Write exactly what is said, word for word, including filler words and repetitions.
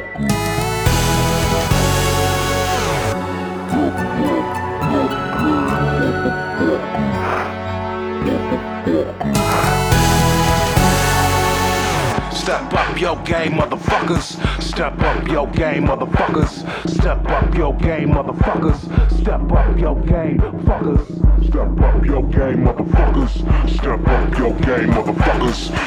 Step up your game, motherfuckers. Step up your game, motherfuckers. Step up your game, motherfuckers. Step up your game, fuckers. Step up your game, motherfuckers. Step up your game, motherfuckers.